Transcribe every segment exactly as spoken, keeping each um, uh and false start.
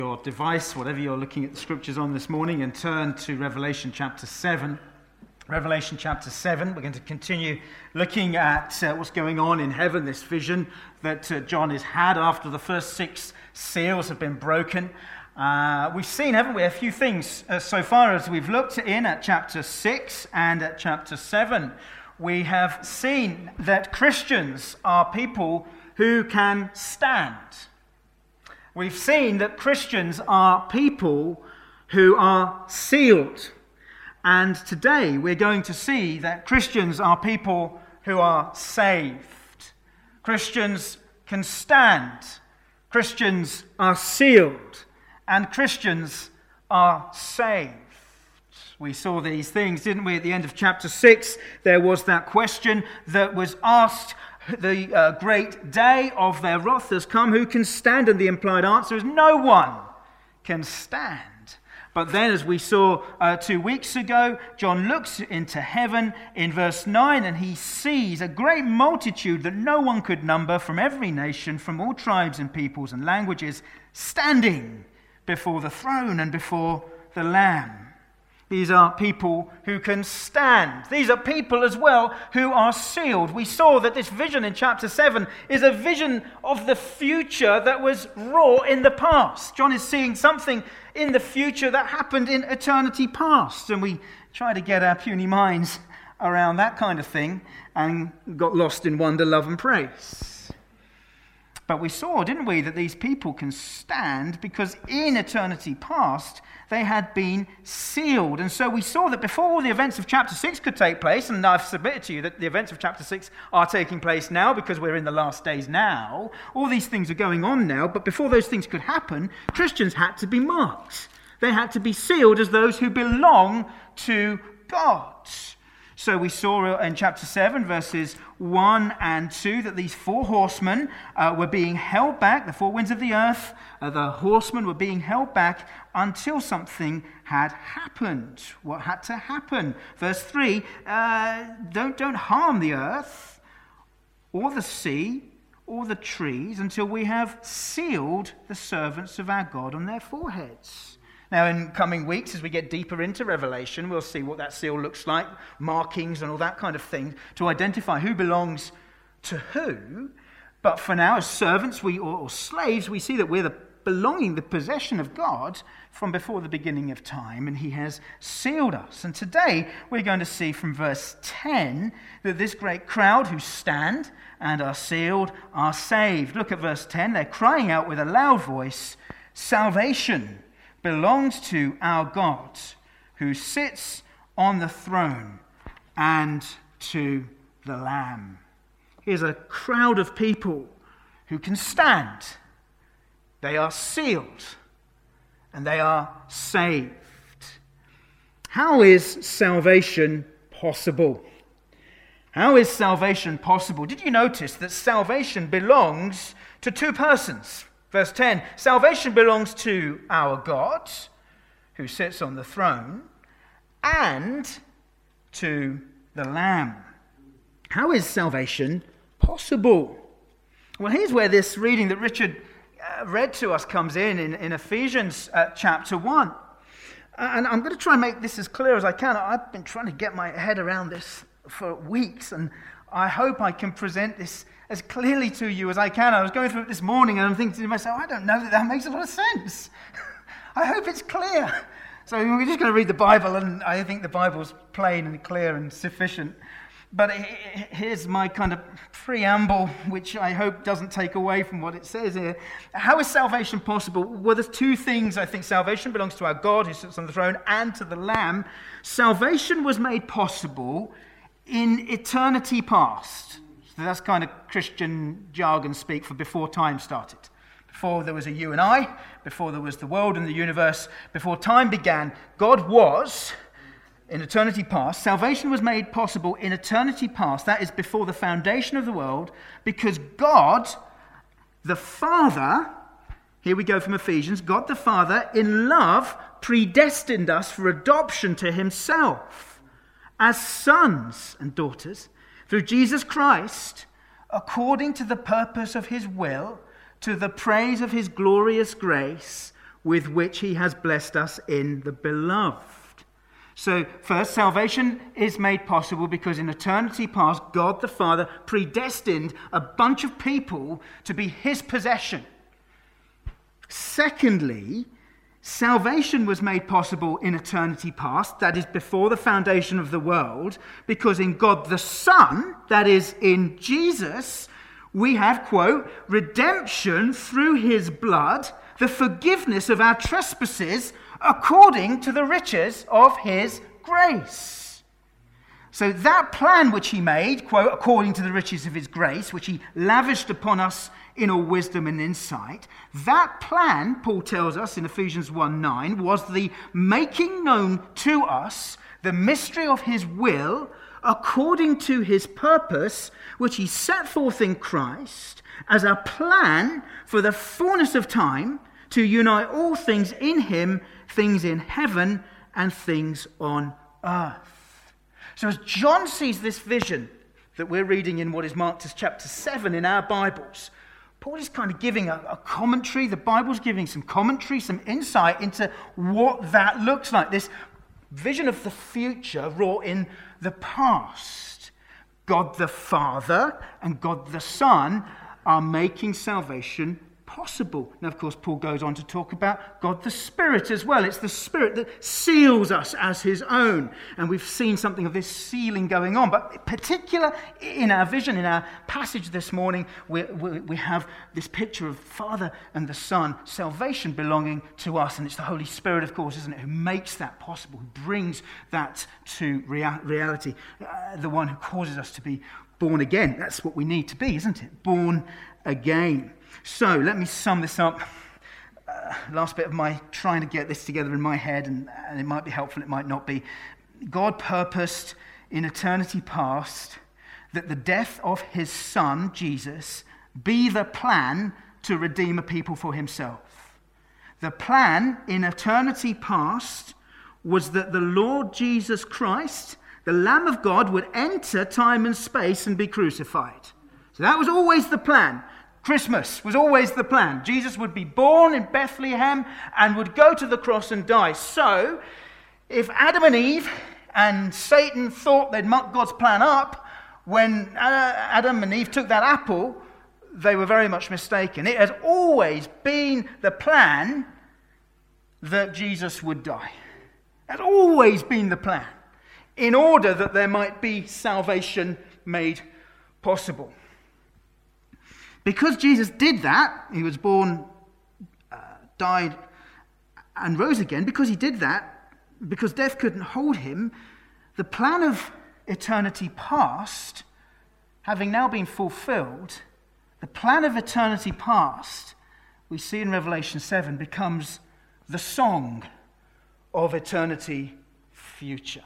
Your device, whatever you're looking at the scriptures on this morning, and turn to Revelation chapter seven. Revelation chapter seven, we're going to continue looking at uh, what's going on in heaven, this vision that uh, John has had after the first six seals have been broken. Uh, we've seen, haven't we, a few things uh, so far as we've looked in at chapter six and at chapter seven. We have seen that Christians are people who can stand. We've seen that Christians are people who are sealed. And today we're going to see that Christians are people who are saved. Christians can stand. Christians are sealed. And Christians are saved. We saw these things, didn't we? At the end of chapter six, there was that question that was asked, the uh, great day of their wrath has come, who can stand? And the implied answer is no one can stand. But then, as we saw uh, two weeks ago, John looks into heaven in verse nine, and he sees a great multitude that no one could number, from every nation, from all tribes and peoples and languages, standing before the throne and before the Lamb. These are people who can stand. These are people as well who are sealed. We saw that this vision in chapter seven is a vision of the future that was wrought in the past. John is seeing something in the future that happened in eternity past. And we try to get our puny minds around that kind of thing and got lost in wonder, love and praise. But we saw, didn't we, that these people can stand because in eternity past, they had been sealed. And so we saw that before all the events of chapter six could take place, and I've submitted to you that the events of chapter six are taking place now because we're in the last days now. All these things are going on now, but before those things could happen, Christians had to be marked. They had to be sealed as those who belong to God. So we saw in chapter seven, verses one and two, that these four horsemen uh, were being held back, the four winds of the earth, uh, the horsemen were being held back until something had happened. What had to happen? Verse three, uh, don't, don't harm the earth, or the sea, or the trees, until we have sealed the servants of our God on their foreheads. Now, in coming weeks, as we get deeper into Revelation, we'll see what that seal looks like, markings and all that kind of thing, to identify who belongs to who. But for now, as servants we or, or slaves, we see that we're the belonging, the possession of God from before the beginning of time, and he has sealed us. And today, we're going to see from verse ten that this great crowd who stand and are sealed are saved. Look at verse ten. They're crying out with a loud voice, "Salvation belongs to our God, who sits on the throne, and to the Lamb." Here's a crowd of people who can stand. They are sealed, and they are saved. How is salvation possible? How is salvation possible? Did you notice that salvation belongs to two persons? Verse ten, salvation belongs to our God, who sits on the throne, and to the Lamb. How is salvation possible? Well, here's where this reading that Richard uh, read to us comes in, in, in Ephesians uh, chapter one. Uh, and I'm going to try and make this as clear as I can. I've been trying to get my head around this for weeks, and I hope I can present this as clearly to you as I can. I was going through it this morning and I'm thinking to myself, I don't know that that makes a lot of sense. I hope it's clear. So we're just going to read the Bible, and I think the Bible's plain and clear and sufficient. But here's my kind of preamble, which I hope doesn't take away from what it says here. How is salvation possible? Well, there's two things. I think salvation belongs to our God who sits on the throne and to the Lamb. Salvation was made possible in eternity past. So that's kind of Christian jargon speak for before time started. Before there was a you and I, before there was the world and the universe, before time began, God was, in eternity past, salvation was made possible in eternity past, that is before the foundation of the world, because God, the Father, here we go from Ephesians, God the Father, in love, predestined us for adoption to himself as sons and daughters, through Jesus Christ, according to the purpose of his will, to the praise of his glorious grace, with which he has blessed us in the beloved. So first, salvation is made possible because in eternity past, God the Father predestined a bunch of people to be his possession. Secondly, salvation was made possible in eternity past, that is before the foundation of the world, because in God the Son, that is in Jesus, we have, quote, redemption through his blood, the forgiveness of our trespasses according to the riches of his grace. So that plan which he made, quote, according to the riches of his grace, which he lavished upon us in all wisdom and insight, that plan, Paul tells us in Ephesians one nine, was the making known to us the mystery of his will according to his purpose, which he set forth in Christ as a plan for the fullness of time to unite all things in him, things in heaven and things on earth. So as John sees this vision that we're reading in what is marked as chapter seven in our Bibles, Paul is kind of giving a, a commentary. The Bible's giving some commentary, some insight into what that looks like. This vision of the future wrought in the past. God the Father and God the Son are making salvation possible. Now, of course, Paul goes on to talk about God the Spirit as well. It's the Spirit that seals us as his own. And we've seen something of this sealing going on. But in particular, in our vision, in our passage this morning, we, we, we have this picture of Father and the Son, salvation belonging to us. And it's the Holy Spirit, of course, isn't it, who makes that possible, who brings that to rea- reality. Uh, the one who causes us to be born again. That's what we need to be, isn't it? Born again. So let me sum this up. Uh, last bit of my trying to get this together in my head, and, and it might be helpful, it might not be. God purposed in eternity past that the death of his Son, Jesus, be the plan to redeem a people for himself. The plan in eternity past was that the Lord Jesus Christ, the Lamb of God, would enter time and space and be crucified. So that was always the plan. Christmas was always the plan. Jesus would be born in Bethlehem and would go to the cross and die. So, if Adam and Eve and Satan thought they'd muck God's plan up, when Adam and Eve took that apple, they were very much mistaken. It has always been the plan that Jesus would die. It has always been the plan, in order that there might be salvation made possible. Because Jesus did that, he was born, uh, died, and rose again, because he did that, because death couldn't hold him, the plan of eternity past, having now been fulfilled, the plan of eternity past, we see in Revelation seven, becomes the song of eternity future.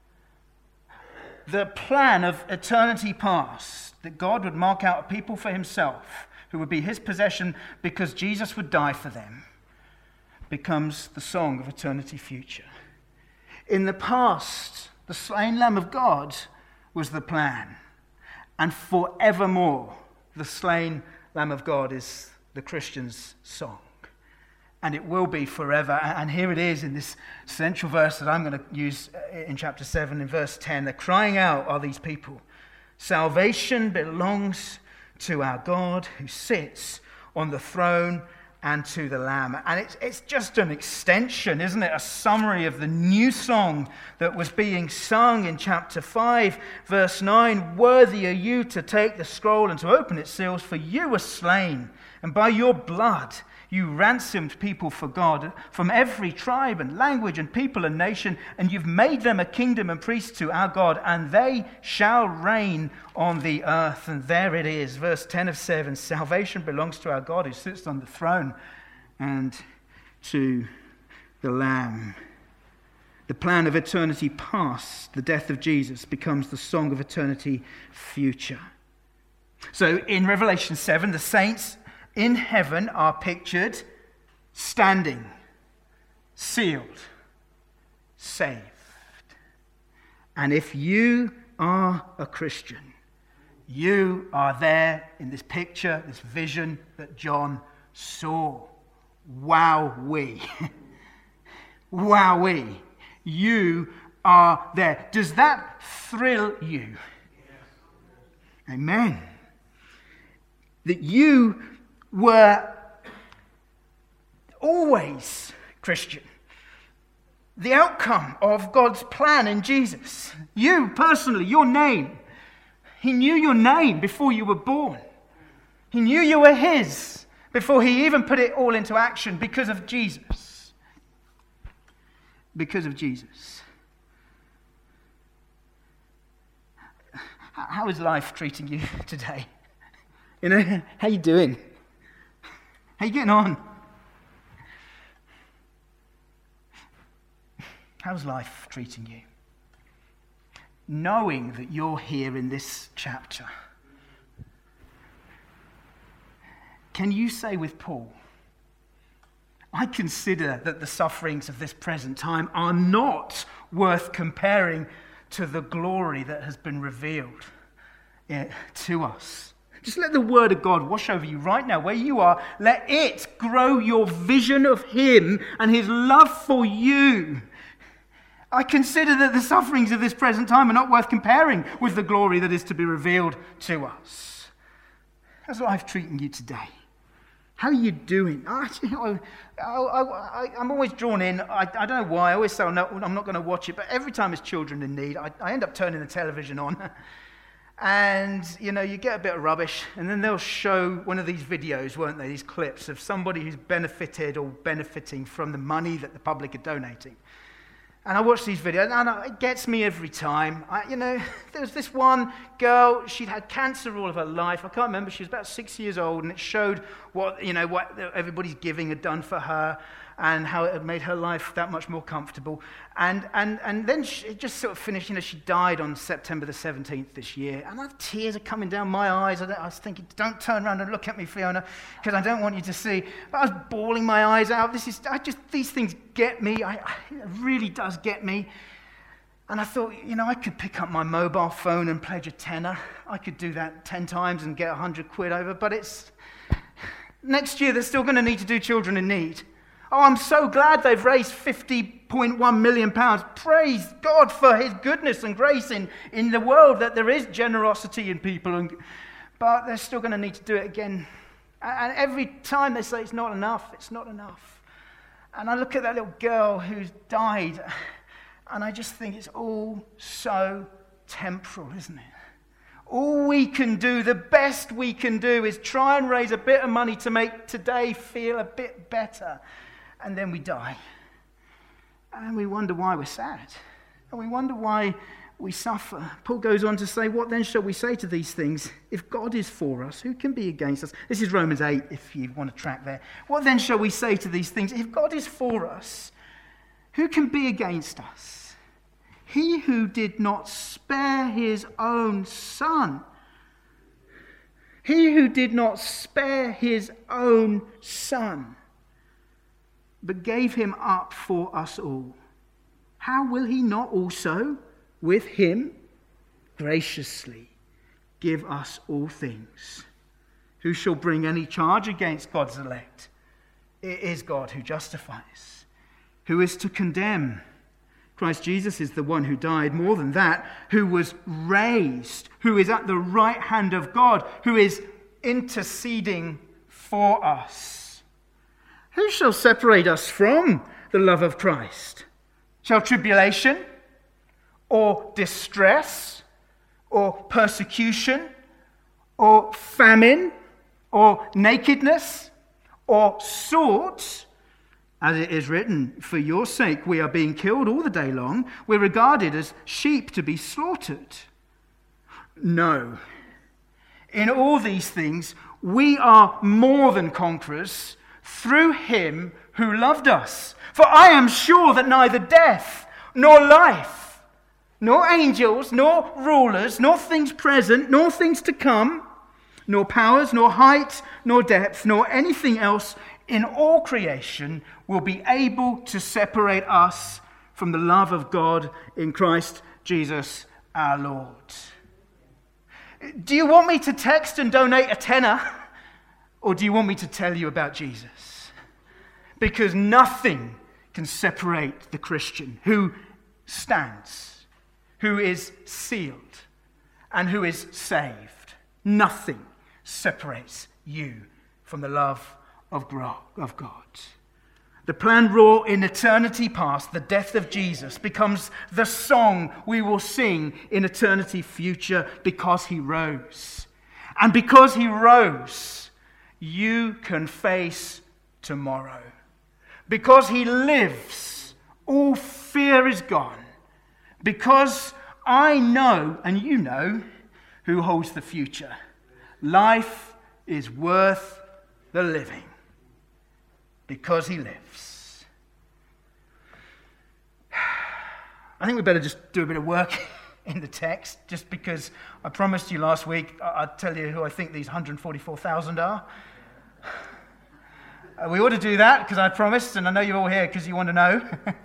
The plan of eternity past, that God would mark out a people for himself, who would be his possession because Jesus would die for them, becomes the song of eternity future. In the past, the slain Lamb of God was the plan, and forevermore, the slain Lamb of God is the Christian's song. And it will be forever. And here it is in this central verse that I'm going to use in chapter seven, in verse ten. They're crying out, are these people, salvation belongs to our God who sits on the throne and to the Lamb. And it's, it's just an extension, isn't it? A summary of the new song that was being sung in chapter five, verse nine. Worthy are you to take the scroll and to open its seals, for you were slain, and by your blood you ransomed people for God from every tribe and language and people and nation, and you've made them a kingdom and priests to our God, and they shall reign on the earth. And there it is, verse ten of seven. Salvation belongs to our God who sits on the throne and to the Lamb. The plan of eternity past, the death of Jesus, becomes the song of eternity future. So in Revelation seven, the saints in heaven are pictured standing, sealed, saved. And if you are a Christian, you are there in this picture, this vision that John saw. Wowee. Wowee. You are there. Does that thrill you? Amen. That you were always Christian. The outcome of God's plan in Jesus. You personally, your name. He knew your name before you were born. He knew you were his before he even put it all into action because of Jesus. Because of Jesus. How is life treating you today? You know, how you doing? How you getting on? How's life treating you? Knowing that you're here in this chapter, can you say with Paul, I consider that the sufferings of this present time are not worth comparing to the glory that has been revealed to us. Just let the word of God wash over you right now, where you are. Let it grow your vision of him and his love for you. I consider that the sufferings of this present time are not worth comparing with the glory that is to be revealed to us. How's life treating you today? How are you doing? I, I, I, I'm always drawn in. I, I don't know why. I always say, no, I'm not going to watch it. But every time it's children in need, I, I end up turning the television on. And, you know, you get a bit of rubbish. And then they'll show one of these videos, won't they? These clips of somebody who's benefited or benefiting from the money that the public are donating. And I watch these videos, and it gets me every time. I, you know, there was this one girl, she'd had cancer all of her life. I can't remember, she was about six years old, and it showed what, you know, what everybody's giving had done for her and how it had made her life that much more comfortable. And and and then she, it just sort of finished, you know, she died on September the seventeenth this year. And I have tears are coming down my eyes. I, I was thinking, don't turn around and look at me, Fiona, because I don't want you to see. But I was bawling my eyes out. This is, I just, these things get me. I, I, it really does get me. And I thought, you know, I could pick up my mobile phone and pledge a tenner. I could do that ten times and get a hundred quid over. But it's, next year they're still going to need to do Children in Need. Oh, I'm so glad they've raised fifty point one million pounds. Praise God for his goodness and grace in, in the world, that there is generosity in people. And, but they're still going to need to do it again. And every time they say it's not enough, it's not enough. And I look at that little girl who's died, and I just think it's all so temporal, isn't it? All we can do, the best we can do, is try and raise a bit of money to make today feel a bit better. And then we die. And we wonder why we're sad. And we wonder why we suffer. Paul goes on to say, what then shall we say to these things? If God is for us, who can be against us? This is Romans eight, if you want to track there. What then shall we say to these things? If God is for us, who can be against us? He who did not spare his own son. He who did not spare his own son, but gave him up for us all, how will he not also, with him, graciously give us all things? Who shall bring any charge against God's elect? It is God who justifies. Who is to condemn? Christ Jesus is the one who died, more than that, who was raised, who is at the right hand of God, who is interceding for us. Who shall separate us from the love of Christ? Shall tribulation, or distress, or persecution, or famine, or nakedness, or swords? As it is written, for your sake we are being killed all the day long. We're regarded as sheep to be slaughtered. No. In all these things, we are more than conquerors through him who loved us. For I am sure that neither death, nor life, nor angels, nor rulers, nor things present, nor things to come, nor powers, nor height, nor depth, nor anything else in all creation will be able to separate us from the love of God in Christ Jesus our Lord. Do you want me to text and donate a tenner? Or do you want me to tell you about Jesus? Because nothing can separate the Christian who stands, who is sealed, and who is saved. Nothing separates you from the love of God. The plan raw in eternity past, the death of Jesus, becomes the song we will sing in eternity future because he rose. And because he rose, you can face tomorrow. Because he lives, all fear is gone. Because I know, and you know, who holds the future. Life is worth the living. Because he lives. I think we better just do a bit of work in the text, just because I promised you last week I'd tell you who I think these one hundred forty-four thousand are. Uh, we ought to do that because I promised, and I know you're all here because you want to know.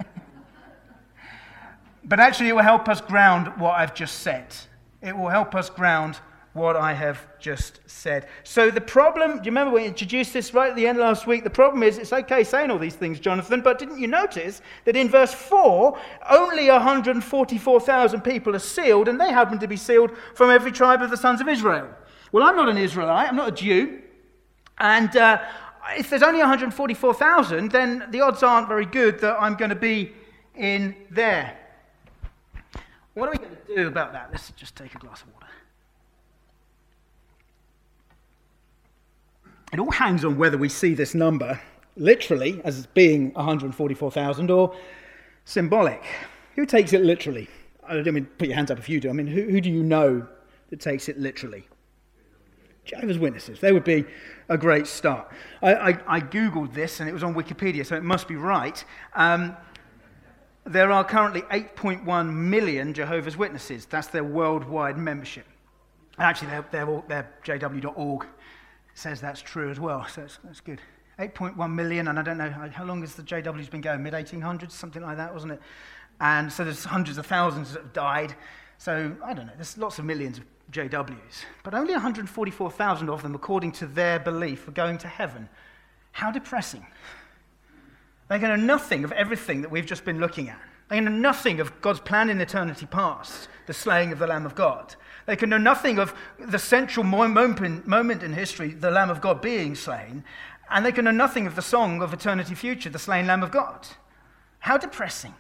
But actually it will help us ground what I've just said. It will help us ground what I have just said. So the problem, do you remember we introduced this right at the end of last week? The problem is, it's okay saying all these things, Jonathan, but didn't you notice that in verse four, only one hundred forty-four thousand people are sealed, and they happen to be sealed from every tribe of the sons of Israel. Well, I'm not an Israelite, I'm not a Jew, and uh, if there's only one hundred forty-four thousand, then the odds aren't very good that I'm going to be in there. What are we going to do about that? Let's just take a glass of water. It all hangs on whether we see this number literally as being one hundred forty-four thousand or symbolic. Who takes it literally? I don't mean put your hands up if you do. I mean, who, who do you know that takes it literally? Jehovah's Witnesses. They would be a great start. I, I, I Googled this and it was on Wikipedia, so it must be right. Um, there are currently eight point one million Jehovah's Witnesses. That's their worldwide membership. Actually, they're, they're, all, they're J W dot org. Says that's true as well, so that's, that's good. eight point one million, and I don't know, how long has the J W's been going? mid eighteen hundreds, something like that, wasn't it? And so there's hundreds of thousands that have died. So, I don't know, there's lots of millions of J W's. But only one hundred forty-four thousand of them, according to their belief, are going to heaven. How depressing. They can know nothing of everything that we've just been looking at. They can know nothing of God's plan in eternity past, the slaying of the Lamb of God. They can know nothing of the central moment in history, the Lamb of God being slain, and they can know nothing of the song of eternity future, the slain Lamb of God. How depressing.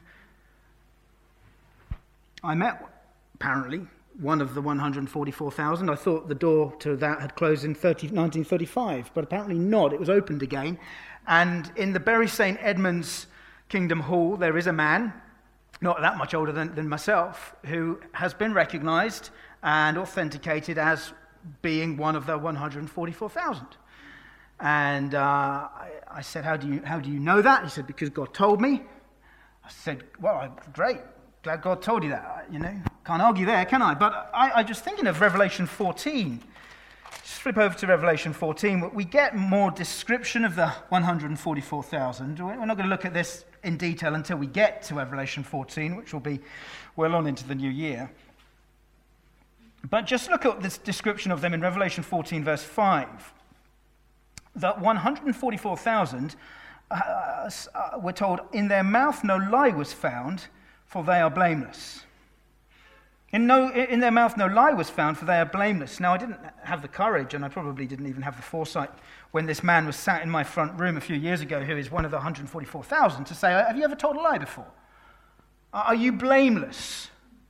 I met, apparently, one of the one hundred forty-four thousand. I thought the door to that had closed in nineteen thirty-five, but apparently not. It was opened again. And in the Bury Saint Edmunds Kingdom Hall, there is a man, not that much older than, than myself, who has been recognized and authenticated as being one of the one hundred forty-four thousand. And uh, I, I said, how do you how do you know that? He said, because God told me. I said, well, great. Glad God told you that. You know, can't argue there, can I? But I, I just thinking of Revelation fourteen. Just flip over to Revelation fourteen. We get more description of the one hundred forty-four thousand. We're not going to look at this in detail until we get to Revelation fourteen, which will be well on into the new year. But just look at this description of them in Revelation fourteen, verse five. That one hundred forty-four thousand, uh, uh, we're told, in their mouth no lie was found, for they are blameless. In, no, in their mouth no lie was found, for they are blameless. Now, I didn't have the courage, and I probably didn't even have the foresight when this man was sat in my front room a few years ago, who is one of the one hundred forty-four thousand, to say, have you ever told a lie before? Are you blameless?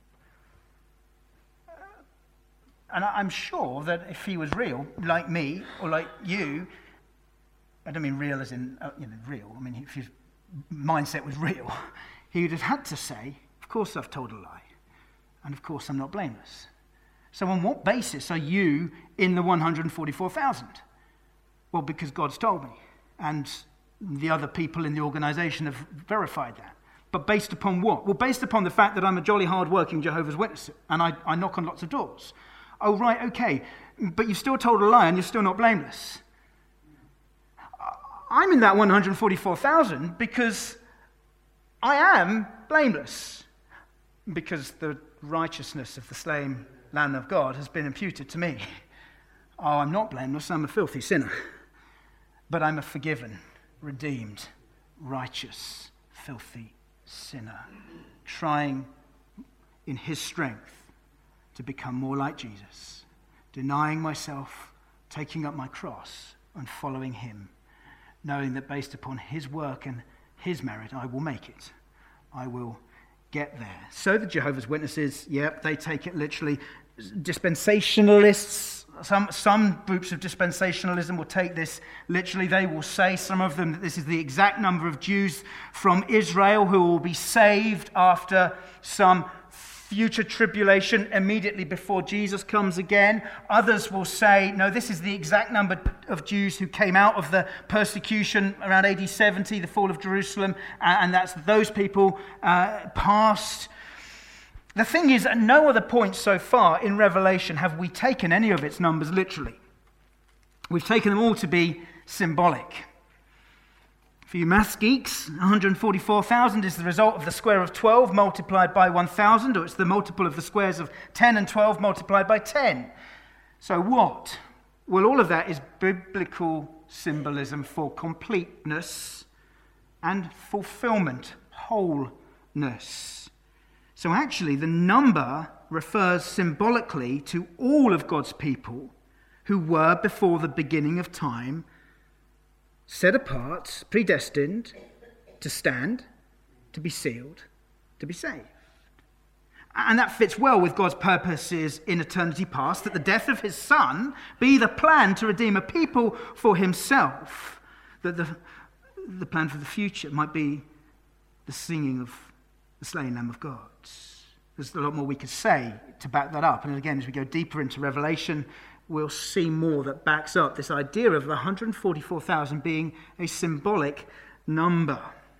And I'm sure that if he was real, like me, or like you, I don't mean real as in, uh, you know, real, I mean if his mindset was real, he would have had to say, of course I've told a lie. And of course I'm not blameless. So on what basis are you in the one hundred forty-four thousand? Well, because God's told me. And the other people in the organization have verified that. But based upon what? Well, based upon the fact that I'm a jolly hard-working Jehovah's Witness and I, I knock on lots of doors. Oh, right, okay. But you've still told a lie and you're still not blameless. I'm in that one hundred forty-four thousand because I am blameless. Because the righteousness of the slain Lamb of God has been imputed to me. Oh, I'm not blameless, I'm a filthy sinner. But I'm a forgiven redeemed, righteous, filthy sinner, trying in his strength to become more like Jesus, denying myself, taking up my cross and following him, knowing that based upon his work and his merit, I will make it. I will get there. So the Jehovah's Witnesses, yep, they take it literally. Dispensationalists, some, some groups of dispensationalism will take this literally. They will say, some of them, that this is the exact number of Jews from Israel who will be saved after some future tribulation immediately before Jesus comes again. Others will say, no, this is the exact number of Jews who came out of the persecution around A D seventy, the fall of Jerusalem, and that's those people uh, past. The thing is, at no other point so far in Revelation have we taken any of its numbers literally. We've taken them all to be symbolic. For you maths geeks, one hundred forty-four thousand is the result of the square of twelve multiplied by one thousand, or it's the multiple of the squares of ten and twelve multiplied by ten. So what? Well, all of that is biblical symbolism for completeness and fulfillment, wholeness. So actually, the number refers symbolically to all of God's people who were before the beginning of time set apart, predestined to stand, to be sealed, to be saved. And that fits well with God's purposes in eternity past, that the death of his Son be the plan to redeem a people for himself, that the, the plan for the future might be the singing of the slain Lamb of God. There's a lot more we could say to back that up. And again, as we go deeper into Revelation, we'll see more that backs up this idea of the one hundred forty-four thousand being a symbolic number.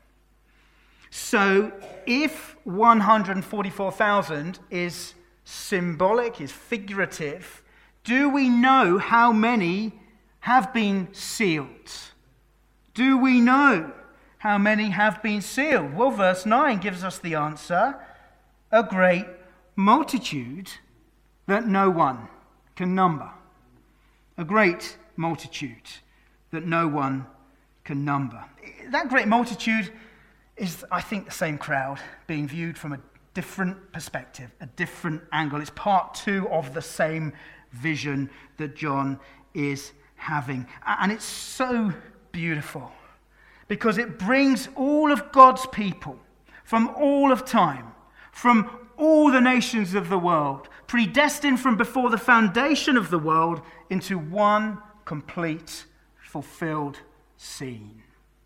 So if one hundred forty-four thousand is symbolic, is figurative, do we know how many have been sealed? Do we know how many have been sealed? Well, verse nine gives us the answer. A great multitude that no one can number. A great multitude that no one can number. That great multitude is, I think, the same crowd being viewed from a different perspective, a different angle. It's part two of the same vision that John is having. And it's so beautiful because it brings all of God's people from all of time, from all the nations of the world, predestined from before the foundation of the world, into one complete, fulfilled scene.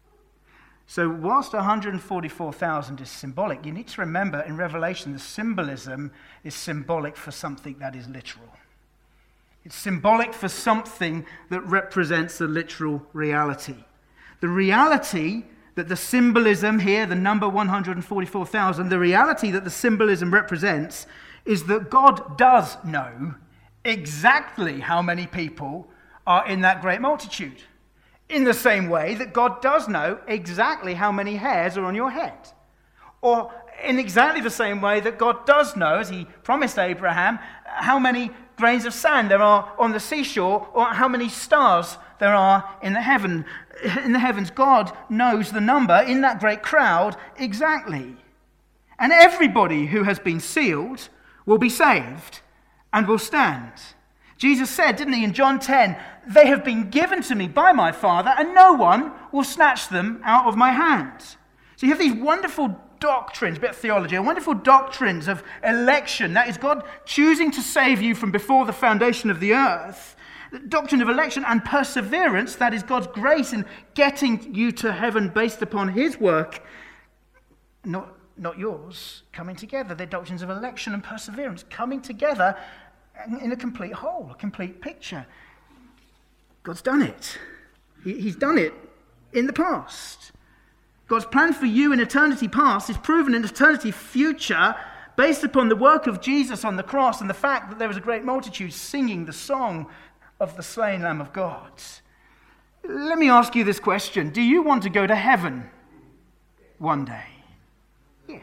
So whilst one hundred forty-four thousand is symbolic, you need to remember in Revelation the symbolism is symbolic for something that is literal. It's symbolic for something that represents a literal reality. The reality that the symbolism here, the number one hundred forty-four thousand, the reality that the symbolism represents is that God does know exactly how many people are in that great multitude. In the same way that God does know exactly how many hairs are on your head. Or in exactly the same way that God does know, as he promised Abraham, how many grains of sand there are on the seashore, or how many stars there are in the heaven. In the heavens, God knows the number in that great crowd exactly. And everybody who has been sealed will be saved and will stand. Jesus said, didn't he, in John ten, they have been given to me by my Father, and no one will snatch them out of my hand. So you have these wonderful doctrines, a bit of theology, wonderful doctrines of election. That is God choosing to save you from before the foundation of the earth. The doctrine of election and perseverance, that is God's grace in getting you to heaven based upon his work, not, not yours, coming together. They're doctrines of election and perseverance coming together in a complete whole, a complete picture. God's done it. He's done it in the past. God's plan for you in eternity past is proven in eternity future based upon the work of Jesus on the cross and the fact that there was a great multitude singing the song of the slain Lamb of God. Let me ask you this question. Do you want to go to heaven one day? Yes.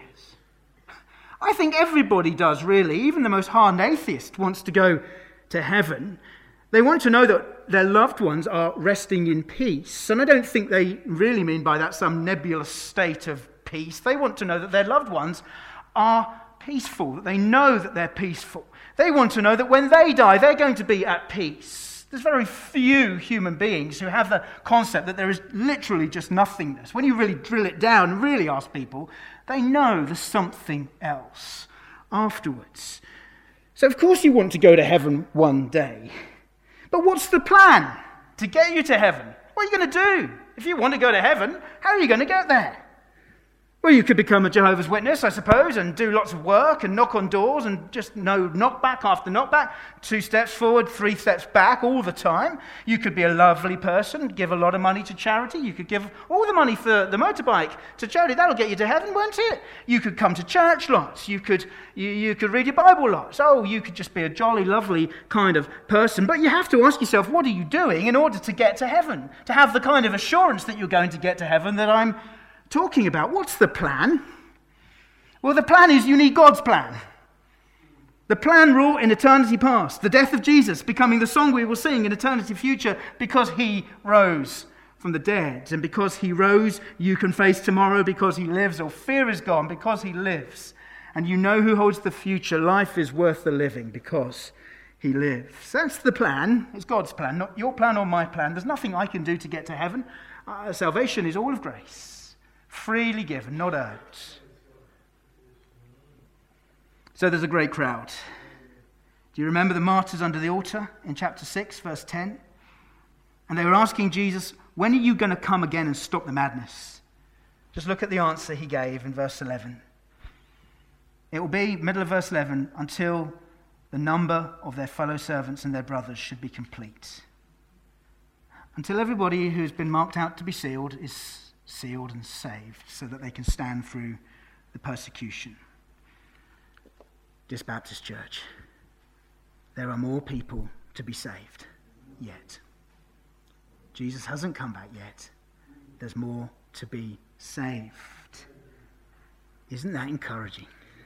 I think everybody does, really. Even the most hardened atheist wants to go to heaven. They want to know that their loved ones are resting in peace. And I don't think they really mean by that some nebulous state of peace. They want to know that their loved ones are peaceful, that they know that they're peaceful. They want to know that when they die, they're going to be at peace. There's very few human beings who have the concept that there is literally just nothingness. When you really drill it down and really ask people, they know there's something else afterwards. So of course you want to go to heaven one day. But what's the plan to get you to heaven? What are you going to do? If you want to go to heaven, how are you going to get there? Well, you could become a Jehovah's Witness, I suppose, and do lots of work and knock on doors and just no knockback after knockback, two steps forward, three steps back all the time. You could be a lovely person, give a lot of money to charity. You could give all the money for the motorbike to charity. That'll get you to heaven, won't it? You could come to church lots. You could you, you could read your Bible lots. Oh, you could just be a jolly, lovely kind of person. But you have to ask yourself, what are you doing in order to get to heaven? To have the kind of assurance that you're going to get to heaven that I'm talking about. What's the plan? Well, the plan is you need God's plan. The plan wrought in eternity past, the death of Jesus becoming the song we will sing in eternity future because he rose from the dead. And because he rose, you can face tomorrow because he lives, or fear is gone because he lives. And you know who holds the future. Life is worth the living because he lives. That's the plan. It's God's plan, not your plan or my plan. There's nothing I can do to get to heaven. Uh, salvation is all of grace. Freely given, not earned. So there's a great crowd. Do you remember the martyrs under the altar in chapter six, verse ten? And they were asking Jesus, when are you going to come again and stop the madness? Just look at the answer he gave in verse eleven. It will be, middle of verse eleven, until the number of their fellow servants and their brothers should be complete. Until everybody who's been marked out to be sealed is sealed and saved so that they can stand through the persecution. This Baptist Church, there are more people to be saved yet. Jesus hasn't come back yet. There's more to be saved. Isn't that encouraging?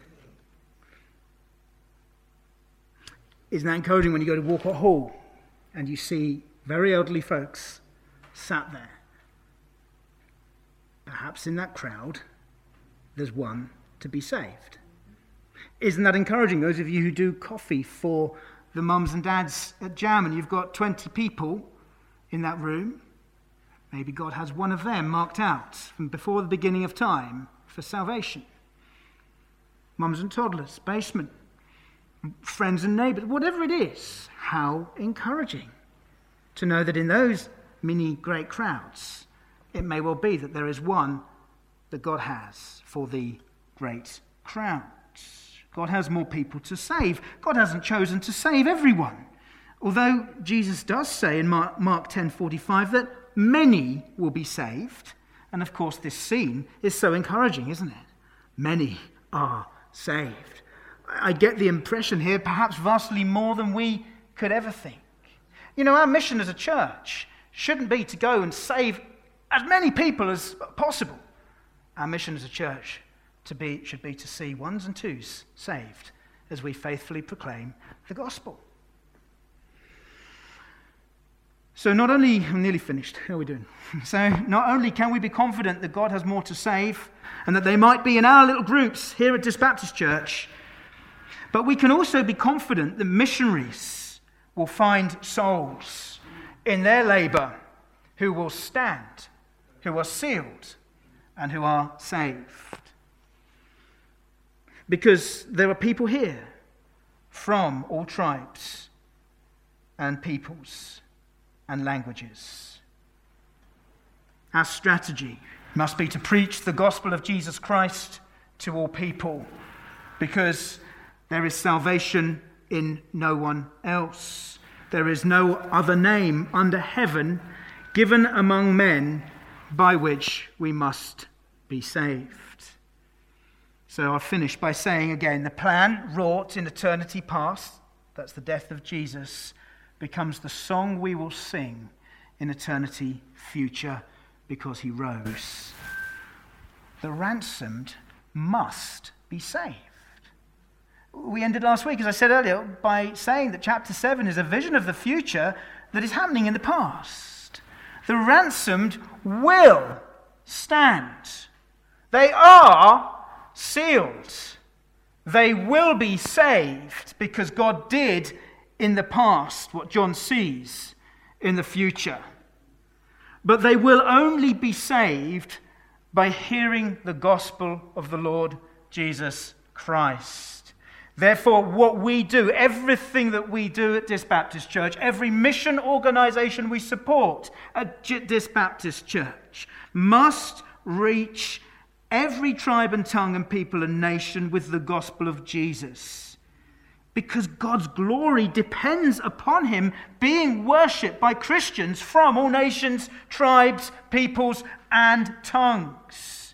Isn't that encouraging when you go to Walcott Hall and you see very elderly folks sat there? Perhaps in that crowd, there's one to be saved. Isn't that encouraging? Those of you who do coffee for the mums and dads at Jam, and you've got twenty people in that room, maybe God has one of them marked out from before the beginning of time for salvation. Mums and toddlers, basement, friends and neighbours, whatever it is, how encouraging to know that in those many great crowds, it may well be that there is one that God has for the great crowds. God has more people to save. God hasn't chosen to save everyone. Although Jesus does say in Mark ten forty-five that many will be saved. And of course this scene is so encouraging, isn't it? Many are saved. I get the impression here perhaps vastly more than we could ever think. You know, our mission as a church shouldn't be to go and save as many people as possible. Our mission as a church to be should be to see ones and twos saved as we faithfully proclaim the gospel. So not only, I'm nearly finished, how are we doing? So not only can we be confident that God has more to save and that they might be in our little groups here at Dis Baptist Church, but we can also be confident that missionaries will find souls in their labour who will stand, who are sealed, and who are saved. Because there are people here from all tribes and peoples and languages. Our strategy must be to preach the gospel of Jesus Christ to all people, because there is salvation in no one else. There is no other name under heaven given among men by which we must be saved. So I'll finish by saying again, the plan wrought in eternity past, that's the death of Jesus, becomes the song we will sing in eternity future because he rose. The ransomed must be saved. we ended last week, as I said earlier, by saying that chapter seven is a vision of the future that is happening in the past. The ransomed will stand. They are sealed. They will be saved because God did in the past what John sees in the future. But they will only be saved by hearing the gospel of the Lord Jesus Christ. Therefore, what we do, everything that we do at Dis Baptist Church, every mission organization we support at Dis Baptist Church, must reach every tribe and tongue and people and nation with the gospel of Jesus. Because God's glory depends upon him being worshipped by Christians from all nations, tribes, peoples, and tongues.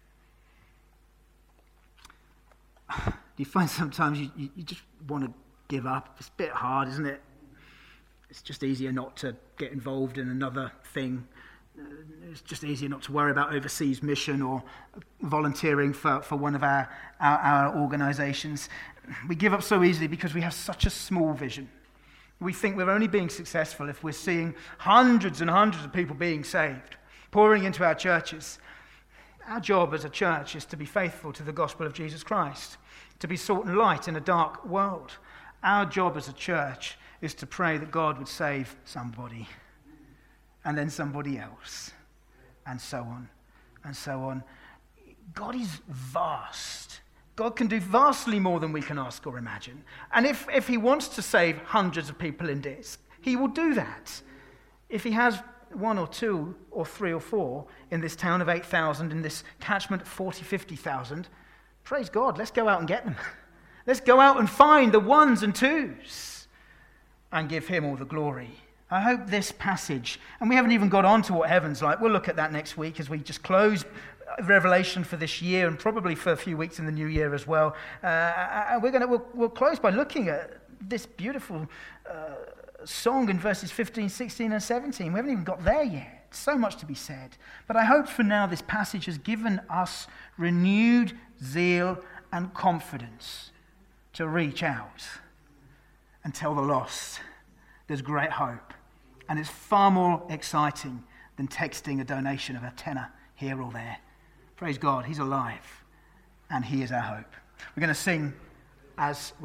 Do you find sometimes you, you, you just want to give up? It's a bit hard, isn't it? It's just easier not to get involved in another thing. It's just easier not to worry about overseas mission or volunteering for, for one of our, our, our organisations. We give up so easily because we have such a small vision. We think we're only being successful if we're seeing hundreds and hundreds of people being saved, pouring into our churches. Our job as a church is to be faithful to the gospel of Jesus Christ, to be salt and light in a dark world. Our job as a church is to pray that God would save somebody, and then somebody else, and so on, and so on. God is vast. God can do vastly more than we can ask or imagine. And if, if he wants to save hundreds of people in this, he will do that. If he has one or two or three or four in this town of eight thousand, in this catchment of forty, fifty thousand, praise God, let's go out and get them. Let's go out and find the ones and twos and give him all the glory. I hope this passage, and we haven't even got on to what heaven's like. We'll look at that next week as we just close Revelation for this year and probably for a few weeks in the new year as well. Uh, we're going to we'll, we'll close by looking at this beautiful uh, song in verses fifteen, sixteen, and seventeen. We haven't even got there yet. So much to be said. But I hope for now this passage has given us renewed zeal and confidence to reach out and tell the lost there's great hope. And it's far more exciting than texting a donation of a tenner here or there. Praise God, he's alive, and he is our hope. We're going to sing as